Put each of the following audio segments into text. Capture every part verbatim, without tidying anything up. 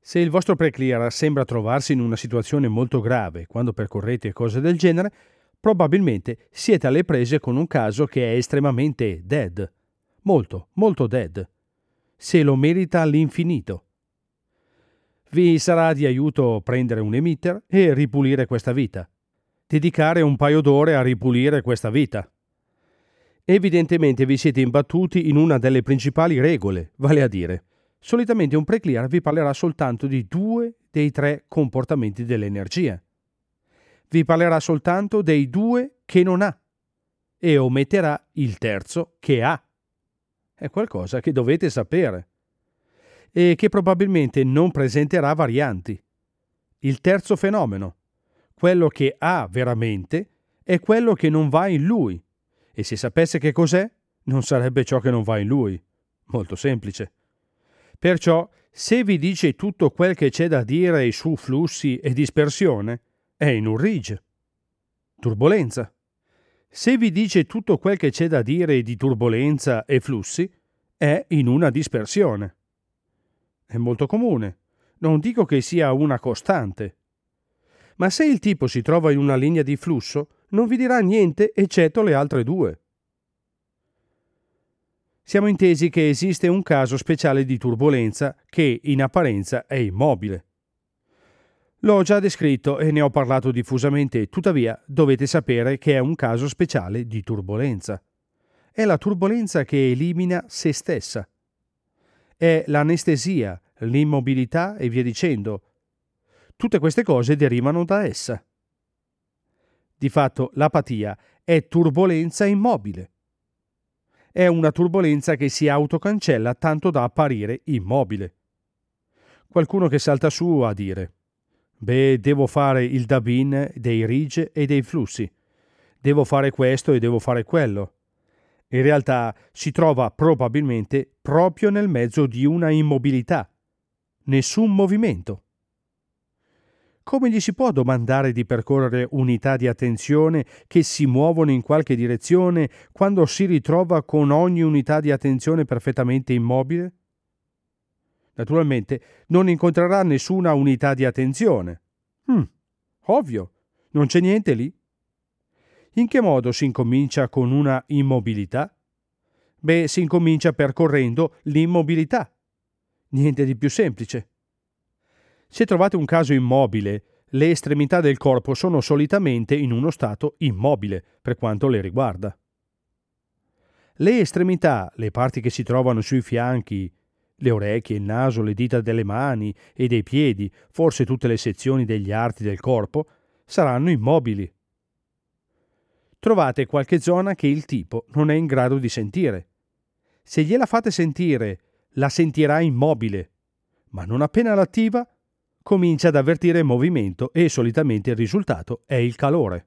Se il vostro preclear sembra trovarsi in una situazione molto grave quando percorrete cose del genere, probabilmente siete alle prese con un caso che è estremamente dead. Molto, molto dead. Se lo merita all'infinito. Vi sarà di aiuto prendere un emitter e ripulire questa vita. Dedicare un paio d'ore a ripulire questa vita. Evidentemente vi siete imbattuti in una delle principali regole, vale a dire, solitamente un preclear vi parlerà soltanto di due dei tre comportamenti dell'energia. Vi parlerà soltanto dei due che non ha e ometterà il terzo che ha. È qualcosa che dovete sapere e che probabilmente non presenterà varianti. Il terzo fenomeno, quello che ha veramente, è quello che non va in lui. E se sapesse che cos'è, non sarebbe ciò che non va in lui. Molto semplice. Perciò, se vi dice tutto quel che c'è da dire su flussi e dispersione, è in un ridge. Turbolenza. Se vi dice tutto quel che c'è da dire di turbolenza e flussi, è in una dispersione. È molto comune. Non dico che sia una costante. Ma se il tipo si trova in una linea di flusso, non vi dirà niente eccetto le altre due. Siamo intesi che esiste un caso speciale di turbolenza che in apparenza è immobile. L'ho già descritto e ne ho parlato diffusamente, tuttavia dovete sapere che è un caso speciale di turbolenza. È la turbolenza che elimina se stessa. È l'anestesia, l'immobilità e via dicendo. Tutte queste cose derivano da essa. Di fatto l'apatia è turbolenza immobile. È una turbolenza che si autocancella tanto da apparire immobile. Qualcuno che salta su a dire: beh, devo fare il dab-in dei ridge e dei flussi. Devo fare questo e devo fare quello. In realtà si trova probabilmente proprio nel mezzo di una immobilità. Nessun movimento. Come gli si può domandare di percorrere unità di attenzione che si muovono in qualche direzione quando si ritrova con ogni unità di attenzione perfettamente immobile? Naturalmente non incontrerà nessuna unità di attenzione. Hm, ovvio, non c'è niente lì. In che modo si incomincia con una immobilità? Beh, si incomincia percorrendo l'immobilità. Niente di più semplice. Se trovate un caso immobile, le estremità del corpo sono solitamente in uno stato immobile per quanto le riguarda. Le estremità, le parti che si trovano sui fianchi, le orecchie, il naso, le dita delle mani e dei piedi, forse tutte le sezioni degli arti del corpo, saranno immobili. Trovate qualche zona che il tipo non è in grado di sentire. Se gliela fate sentire, la sentirà immobile, ma non appena l'attiva, comincia ad avvertire movimento e solitamente il risultato è il calore.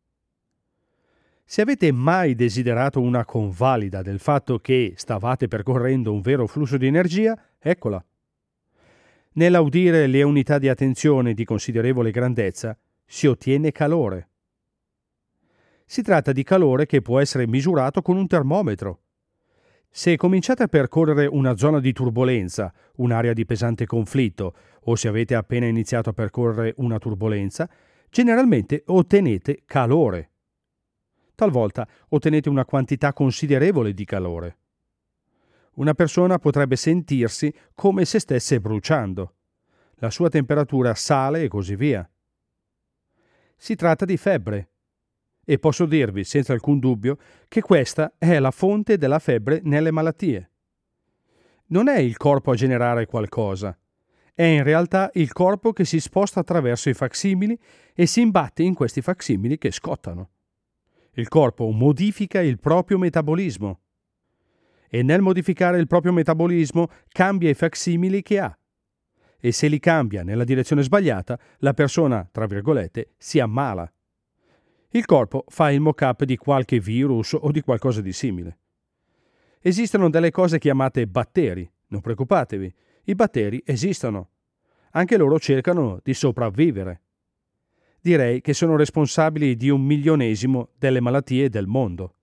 Se avete mai desiderato una convalida del fatto che stavate percorrendo un vero flusso di energia, eccola. Nell'audire le unità di attenzione di considerevole grandezza, si ottiene calore. Si tratta di calore che può essere misurato con un termometro. Se cominciate a percorrere una zona di turbolenza, un'area di pesante conflitto, o se avete appena iniziato a percorrere una turbolenza, generalmente ottenete calore. Talvolta ottenete una quantità considerevole di calore. Una persona potrebbe sentirsi come se stesse bruciando. La sua temperatura sale e così via. Si tratta di febbre. E posso dirvi senza alcun dubbio che questa è la fonte della febbre nelle malattie. Non è il corpo a generare qualcosa, è in realtà il corpo che si sposta attraverso i facsimili e si imbatte in questi facsimili che scottano. Il corpo modifica il proprio metabolismo e nel modificare il proprio metabolismo cambia i facsimili che ha. E se li cambia nella direzione sbagliata, la persona, tra virgolette, si ammala. Il corpo fa il mock-up di qualche virus o di qualcosa di simile. Esistono delle cose chiamate batteri, non preoccupatevi, i batteri esistono. Anche loro cercano di sopravvivere. Direi che sono responsabili di un milionesimo delle malattie del mondo.